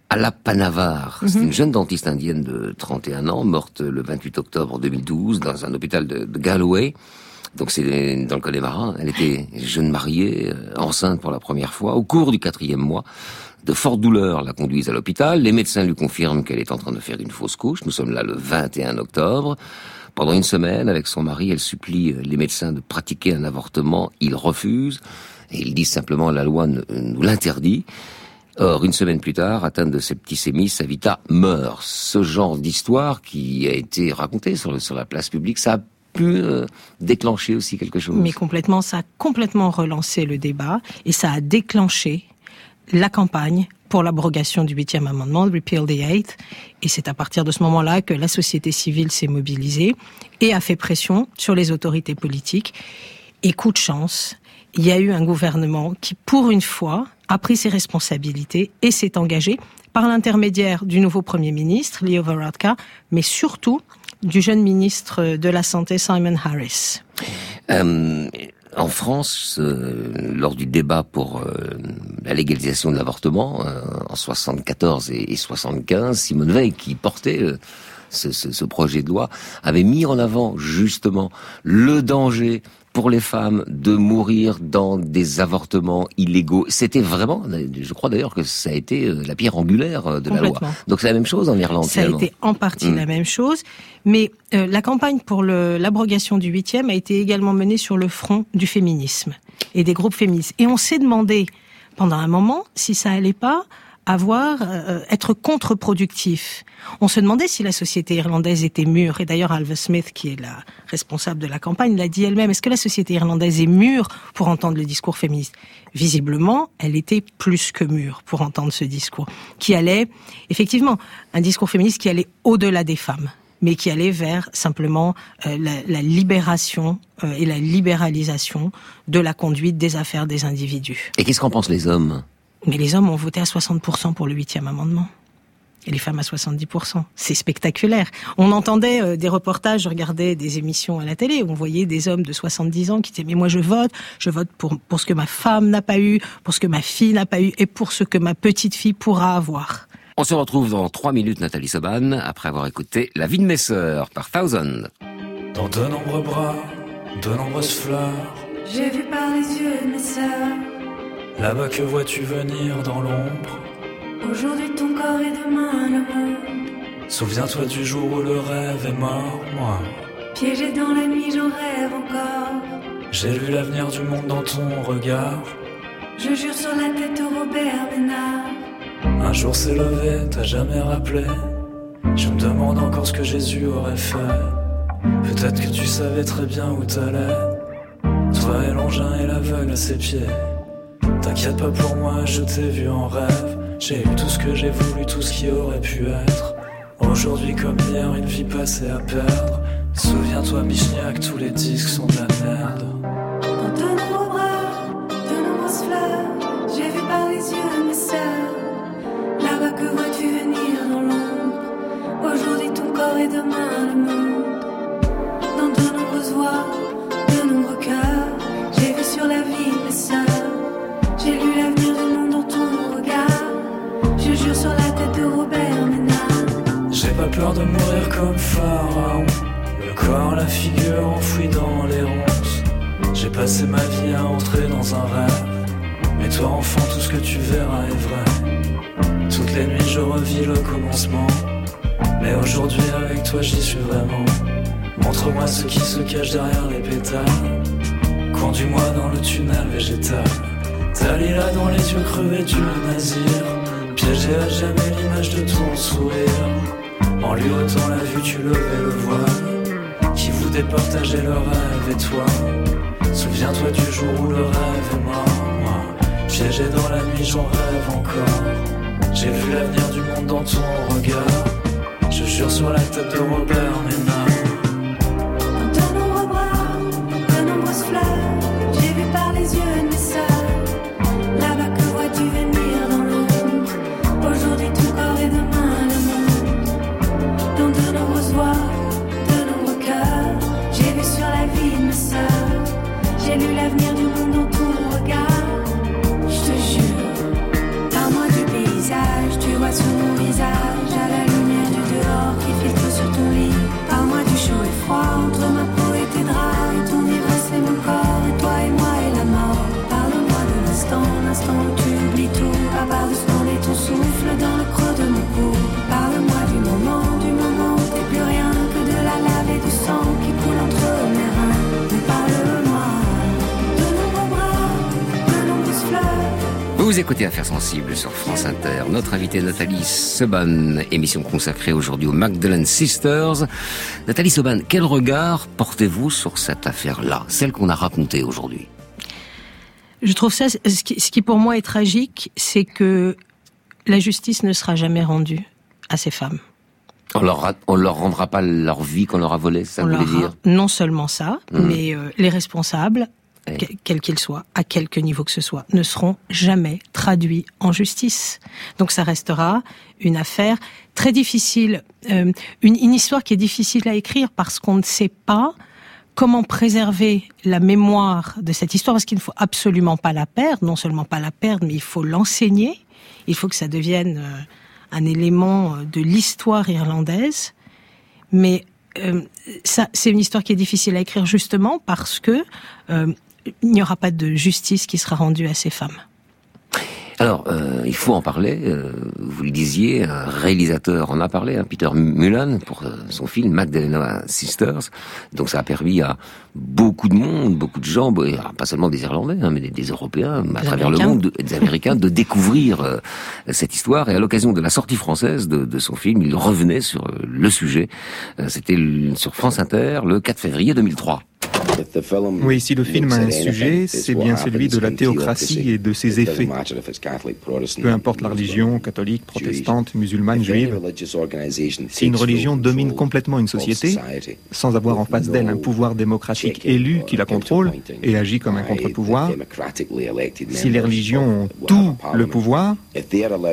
Alapanavar. C'est une jeune dentiste indienne de 31 ans, morte le 28 octobre 2012 dans un hôpital de Galway. Donc c'est dans le Connemara. Elle était jeune mariée, enceinte pour la première fois. Au cours du 4e mois, de fortes douleurs la conduisent à l'hôpital. Les médecins lui confirment qu'elle est en train de faire une fausse couche. Nous sommes là le 21 octobre. Pendant une semaine, avec son mari, elle supplie les médecins de pratiquer un avortement. Ils refusent. Et ils disent simplement la loi nous l'interdit. Or, une semaine plus tard, atteinte de septicémie, Savita meurt. Ce genre d'histoire qui a été racontée sur la place publique, ça a pu déclencher aussi quelque chose. Mais complètement, ça a complètement relancé le débat et ça a déclenché la campagne pour l'abrogation du 8e amendement, Repeal the 8th. Et c'est à partir de ce moment-là que la société civile s'est mobilisée et a fait pression sur les autorités politiques. Et coup de chance, il y a eu un gouvernement qui, pour une fois, a pris ses responsabilités et s'est engagé par l'intermédiaire du nouveau Premier ministre, Leo Varadkar, mais surtout du jeune ministre de la Santé, Simon Harris. En France, lors du débat pour la légalisation de l'avortement, en 74 et 75, Simone Veil, qui portait ce projet de loi, avait mis en avant justement le danger pour les femmes de mourir dans des avortements illégaux. C'était vraiment, je crois d'ailleurs que ça a été la pierre angulaire de la loi. Donc c'est la même chose en Irlande. Ça a été en partie la même chose, mais la campagne pour l'abrogation du 8e a été également menée sur le front du féminisme et des groupes féministes. Et on s'est demandé pendant un moment si ça allait pas être contre-productif. On se demandait si la société irlandaise était mûre, et d'ailleurs Alva Smith, qui est la responsable de la campagne, l'a dit elle-même. Est-ce que la société irlandaise est mûre pour entendre le discours féministe ? Visiblement, elle était plus que mûre pour entendre ce discours, qui allait, effectivement, un discours féministe qui allait au-delà des femmes, mais qui allait vers simplement la libération et la libéralisation de la conduite des affaires des individus. Et qu'est-ce qu'en pensent les hommes ? Mais les hommes ont voté à 60% pour le 8e amendement. Et les femmes à 70%. C'est spectaculaire. On entendait des reportages, je regardais des émissions à la télé où on voyait des hommes de 70 ans qui disaient « Mais moi je vote pour ce que ma femme n'a pas eu, pour ce que ma fille n'a pas eu et pour ce que ma petite fille pourra avoir. » On se retrouve dans 3 minutes, Nathalie Soban, après avoir écouté La vie de mes sœurs par Thousand. Dans de nombreux bras, de nombreuses fleurs, j'ai vu par les yeux de mes sœurs. Là-bas que vois-tu venir dans l'ombre? Aujourd'hui ton corps et demain le monde. Souviens-toi du jour où le rêve est mort, moi. Piégé dans la nuit, j'en rêve encore. J'ai lu l'avenir du monde dans ton regard. Je jure sur la tête de Robert Ménard. Un jour s'est levé, t'as jamais rappelé. Je me demande encore ce que Jésus aurait fait. Peut-être que tu savais très bien où t'allais. Toi et l'engin et l'aveugle à ses pieds. T'inquiète pas pour moi, je t'ai vu en rêve. J'ai eu tout ce que j'ai voulu, tout ce qui aurait pu être. Aujourd'hui comme hier, une vie passée à perdre. Souviens-toi Michniac, tous les disques sont de la merde. Dans de nombreux bras, de nombreuses fleurs, j'ai vu par les yeux de mes sœurs. Là-bas que vois-tu venir dans l'ombre? Aujourd'hui ton corps et demain le monde. Dans de nombreuses voix, de nombreux cœurs, j'ai vu sur la vie de mes sœurs. J'ai lu l'avenir du monde dans ton regard. Je jure sur la tête de Robert Ménard. J'ai pas peur de mourir comme Pharaon. Le corps, la figure enfouie dans les ronces. J'ai passé ma vie à entrer dans un rêve. Mais toi enfant, tout ce que tu verras est vrai. Toutes les nuits je revis le commencement. Mais aujourd'hui avec toi j'y suis vraiment. Montre-moi ce qui se cache derrière les pétales. Conduis-moi dans le tunnel végétal. Dalila dans les yeux crevés du nazir. Piégé à jamais l'image de ton sourire. En lui ôtant la vue tu levais le voile. Qui vous départageait le rêve et toi. Souviens-toi du jour où le rêve est mort, moi. Piégé dans la nuit j'en rêve encore. J'ai vu l'avenir du monde dans ton regard. Je jure sur la tête de Robert Ménard. Dans de nombreux bras, de nombreuses fleurs, j'ai vu par les yeux de mes sœurs. Là-bas que vois-tu venir dans l'ombre? Aujourd'hui ton corps et demain le monde. Dans de nombreuses voix, de nombreux cœurs, j'ai vu sur la vie de mes sœurs. J'ai lu l'avenir du monde dans ton regard. Je te jure, parle-moi du paysage, tu vois sur mon visage, à la lumière du dehors qui filtre sur ton lit. Parle-moi du chaud et froid entre ma peau et tes draps, et ton ivresse et mon corps, et toi et moi et la mort. Parle-moi de l'instant où tu oublies tout, à part de scander ton souffle dans le creux de mon cou. Parle-moi du moment où t'es plus rien que de la lave et du sang qui coule entre mes reins. Mais parle-moi de nombreux bras, de nombreuses fleurs. Vous écoutez Affaires sensibles sur France Inter. Notre invitée Nathalie Seban, émission consacrée aujourd'hui aux Magdalene Sisters. Nathalie Seban, quel regard portez-vous sur cette affaire-là, celle qu'on a racontée aujourd'hui? Je trouve ça, ce qui pour moi est tragique, c'est que la justice ne sera jamais rendue à ces femmes. On leur rendra pas leur vie qu'on leur a volée, ça vous voulez dire? Non seulement ça, mais les responsables, quels qu'ils soient, à quelque niveau que ce soit, ne seront jamais traduits en justice. Donc ça restera une affaire très difficile, une histoire qui est difficile à écrire parce qu'on ne sait pas comment préserver la mémoire de cette histoire, parce qu'il ne faut absolument pas la perdre, non seulement pas la perdre, mais il faut l'enseigner, il faut que ça devienne un élément de l'histoire irlandaise. Mais ça, c'est une histoire qui est difficile à écrire justement parce que il n'y aura pas de justice qui sera rendue à ces femmes. Alors, il faut en parler. Vous le disiez, un réalisateur en a parlé, Peter Mullan, pour son film Magdalene Sisters. Donc ça a permis à beaucoup de monde, beaucoup de gens, pas seulement des Irlandais, mais des Européens, à travers le monde, des Américains, de découvrir cette histoire. Et à l'occasion de la sortie française de son film, il revenait sur le sujet. C'était sur France Inter le 4 février 2003. Oui, si le film a un sujet, c'est bien celui de la théocratie et de ses effets. Peu importe la religion, catholique, protestante, musulmane, juive, si une religion domine complètement une société, sans avoir en face d'elle un pouvoir démocratique élu qui la contrôle et agit comme un contre-pouvoir, si les religions ont tout le pouvoir, eh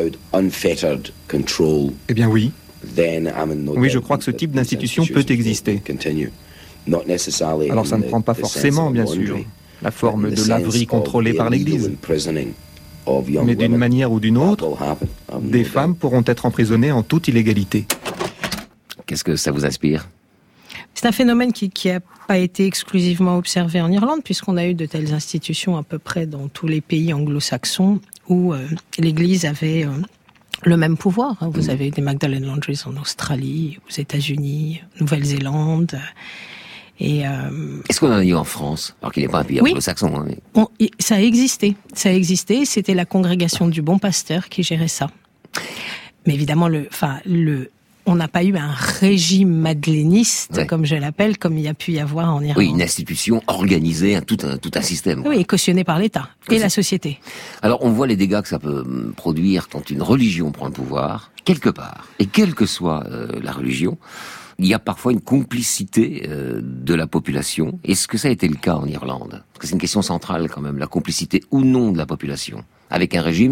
bien oui. Oui, je crois que ce type d'institution peut exister. Alors ça ne prend pas forcément, bien sûr, la forme de laverie contrôlée par l'Église. Mais d'une manière ou d'une autre, des femmes pourront être emprisonnées en toute illégalité. Qu'est-ce que ça vous inspire? C'est un phénomène qui n'a pas été exclusivement observé en Irlande, puisqu'on a eu de telles institutions à peu près dans tous les pays anglo-saxons où l'Église avait le même pouvoir. Vous avez des Magdalene Laundries en Australie, aux États-Unis, Nouvelle-Zélande. Est-ce qu'on en a eu en France, alors qu'il n'est pas un pays anglo-saxon? Ça a existé. C'était la congrégation du Bon Pasteur qui gérait ça. Mais évidemment, on n'a pas eu un régime madléniste, comme je l'appelle, comme il y a pu y avoir en Irlande. Oui, une institution organisée, tout un système. Oui, et cautionnée par l'État et la société. Alors, on voit les dégâts que ça peut produire quand une religion prend le pouvoir, quelque part, et quelle que soit la religion. Il y a parfois une complicité de la population. Est-ce que ça a été le cas en Irlande? Parce que c'est une question centrale quand même, la complicité ou non de la population avec un régime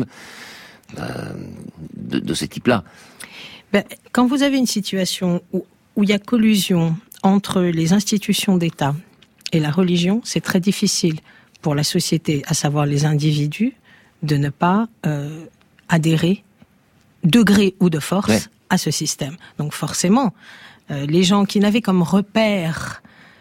de ce type-là. Quand vous avez une situation où il y a collusion entre les institutions d'État et la religion, c'est très difficile pour la société, à savoir les individus, de ne pas adhérer, de gré ou de force, à ce système. Donc forcément, les gens qui n'avaient comme repère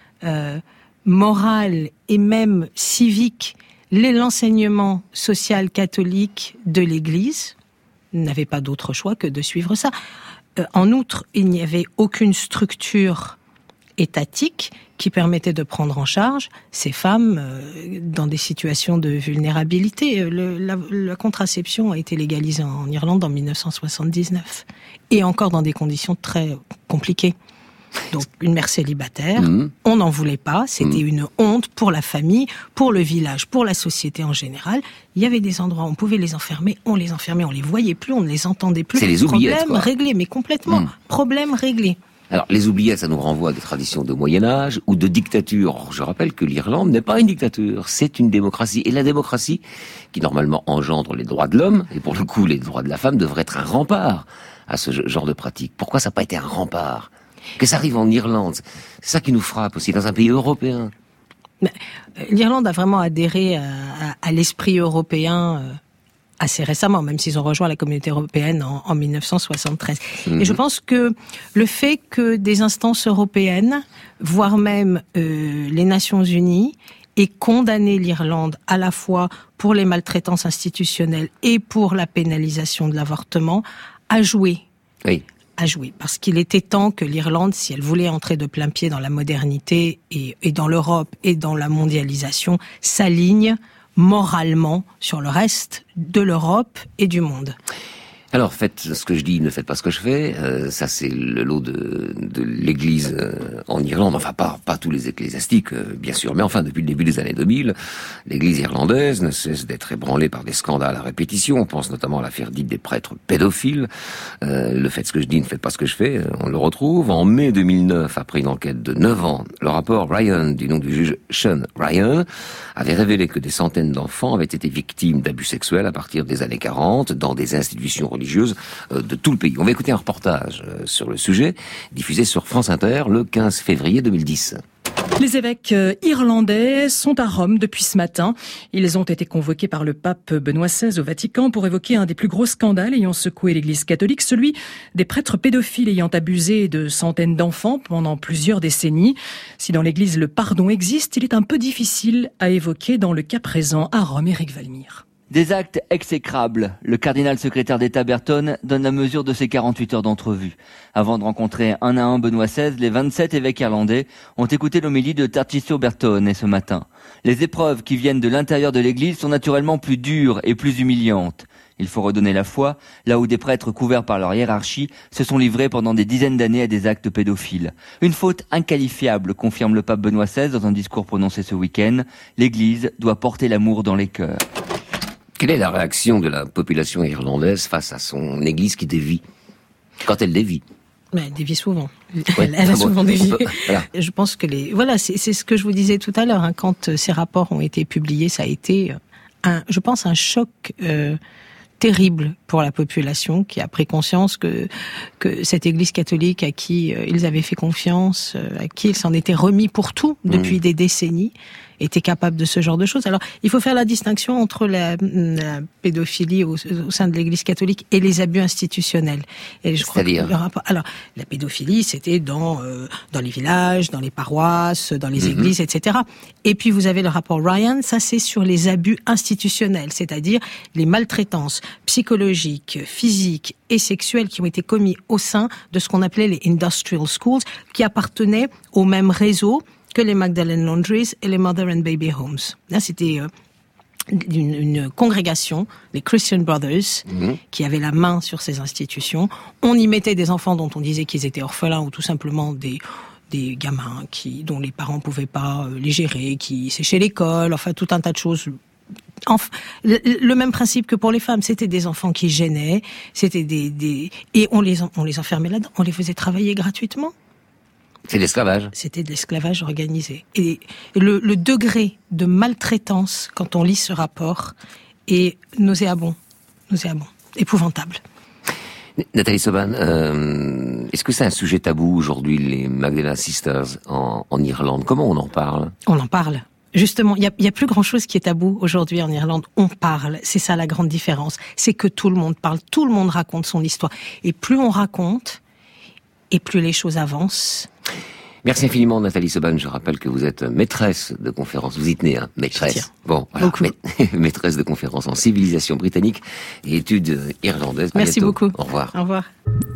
moral et même civique l'enseignement social catholique de l'Église n'avaient pas d'autre choix que de suivre ça. En outre, il n'y avait aucune structure étatique qui permettait de prendre en charge ces femmes dans des situations de vulnérabilité. La contraception a été légalisée en Irlande en 1979 et encore dans des conditions très compliquées. Donc une mère célibataire, on n'en voulait pas, c'était une honte pour la famille, pour le village, pour la société en général. Il y avait des endroits où on pouvait les enfermer, on les voyait plus, on ne les entendait plus. C'est les oubliettes, problème réglé, mais complètement, problème réglé. Alors, les oubliettes, ça nous renvoie à des traditions de Moyen-Âge ou de dictature. Or, je rappelle que l'Irlande n'est pas une dictature, c'est une démocratie. Et la démocratie, qui normalement engendre les droits de l'homme, et pour le coup les droits de la femme, devrait être un rempart à ce genre de pratique. Pourquoi ça n'a pas été un rempart? Que ça arrive en Irlande, c'est ça qui nous frappe aussi, dans un pays européen. L'Irlande a vraiment adhéré à l'esprit européen assez récemment, même s'ils ont rejoint la communauté européenne en 1973. Et je pense que le fait que des instances européennes, voire même les Nations Unies, aient condamné l'Irlande à la fois pour les maltraitances institutionnelles et pour la pénalisation de l'avortement, a joué. Oui. Parce qu'il était temps que l'Irlande, si elle voulait entrer de plein pied dans la modernité et dans l'Europe et dans la mondialisation, s'aligne moralement sur le reste de l'Europe et du monde. Alors faites ce que je dis, ne faites pas ce que je fais. Ça c'est le lot de l'Église en Irlande. Enfin pas tous les ecclésiastiques bien sûr, mais enfin depuis le début des années 2000, l'Église irlandaise ne cesse d'être ébranlée par des scandales à répétition. On pense notamment à l'affaire dite des prêtres pédophiles. Le faites ce que je dis, ne faites pas ce que je fais. On le retrouve en mai 2009 après une enquête de 9 ans. Le rapport Ryan, du nom du juge Sean Ryan, avait révélé que des centaines d'enfants avaient été victimes d'abus sexuels à partir des années 40 dans des institutions religieuses de tout le pays. On va écouter un reportage sur le sujet, diffusé sur France Inter le 15 février 2010. Les évêques irlandais sont à Rome depuis ce matin. Ils ont été convoqués par le pape Benoît XVI au Vatican pour évoquer un des plus gros scandales ayant secoué l'Église catholique, celui des prêtres pédophiles ayant abusé de centaines d'enfants pendant plusieurs décennies. Si dans l'Église le pardon existe, il est un peu difficile à évoquer dans le cas présent à Rome. Éric Valmire. Des actes exécrables. Le cardinal secrétaire d'État Burton donne la mesure de ces 48 heures d'entrevue. Avant de rencontrer un à un Benoît XVI, les 27 évêques irlandais ont écouté l'homélie de Tarcisio Bertone ce matin. Les épreuves qui viennent de l'intérieur de l'Église sont naturellement plus dures et plus humiliantes. Il faut redonner la foi, là où des prêtres couverts par leur hiérarchie se sont livrés pendant des dizaines d'années à des actes pédophiles. Une faute inqualifiable, confirme le pape Benoît XVI dans un discours prononcé ce week-end. L'Église doit porter l'amour dans les cœurs. Quelle est la réaction de la population irlandaise face à son Église qui dévie, quand elle dévie? Elle dévie souvent. Ouais, elle a souvent dévié. Voilà. Je pense que c'est ce que je vous disais tout à l'heure. Hein, quand ces rapports ont été publiés, ça a été un choc terrible pour la population qui a pris conscience que cette Église catholique à qui ils avaient fait confiance, à qui ils s'en étaient remis pour tout depuis des décennies, était capable de ce genre de choses. Alors, il faut faire la distinction entre la pédophilie au sein de l'Église catholique et les abus institutionnels. Et je crois que le rapport, alors, la pédophilie, c'était dans les villages, dans les paroisses, dans les églises, etc. Et puis, vous avez le rapport Ryan, ça c'est sur les abus institutionnels, c'est-à-dire les maltraitances psychologiques, physiques et sexuelles qui ont été commis au sein de ce qu'on appelait les industrial schools, qui appartenaient au même réseau que les Magdalene Laundries et les Mother and Baby Homes. Là, c'était une congrégation, les Christian Brothers, qui avaient la main sur ces institutions. On y mettait des enfants dont on disait qu'ils étaient orphelins ou tout simplement des gamins dont les parents pouvaient pas les gérer, qui séchaient l'école, enfin tout un tas de choses. Le même principe que pour les femmes, c'était des enfants qui gênaient, c'était et on les enfermait là-dedans, on les faisait travailler gratuitement. C'est l'esclavage. C'était de l'esclavage organisé. Et le degré de maltraitance, quand on lit ce rapport, est nauséabond, épouvantable. Nathalie Soban, est-ce que c'est un sujet tabou aujourd'hui, les Magdalene Sisters en Irlande? Comment on en parle? On en parle. Justement, il y a plus grand chose qui est tabou aujourd'hui en Irlande. On parle. C'est ça la grande différence. C'est que tout le monde parle. Tout le monde raconte son histoire. Et plus on raconte, et plus les choses avancent. Merci infiniment Nathalie Soban. Je rappelle que vous êtes maîtresse de conférence. Vous y tenez, hein, maîtresse. Bon, voilà, maîtresse de conférence en civilisation britannique et études irlandaises. Merci beaucoup. Au revoir. Au revoir.